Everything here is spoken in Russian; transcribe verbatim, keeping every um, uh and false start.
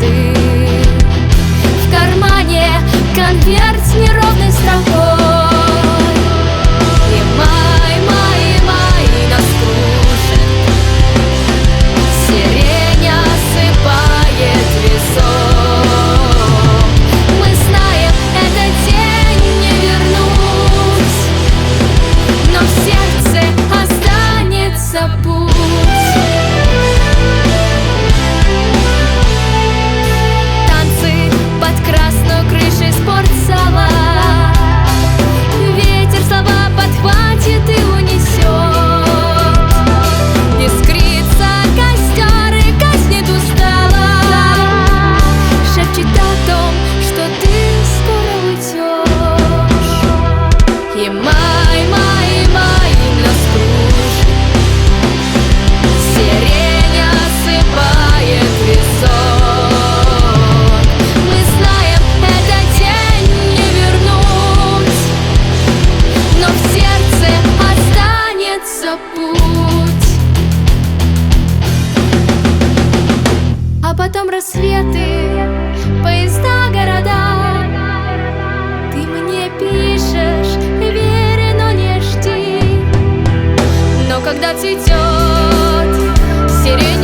часы. В кармане конверт с неровной строкой, и май, май, май нас кружит. Сирень осыпает весок. Мы знаем, этот день не вернуть, но в сердце останется путь. И май, май, май нас кружит. Сирень осыпает весок. Мы знаем, этот день не вернуть, но в сердце останется путь. А потом рассветы, поезда, города. Ты мне пишешь: верь, но не жди. Но когда цветет сирень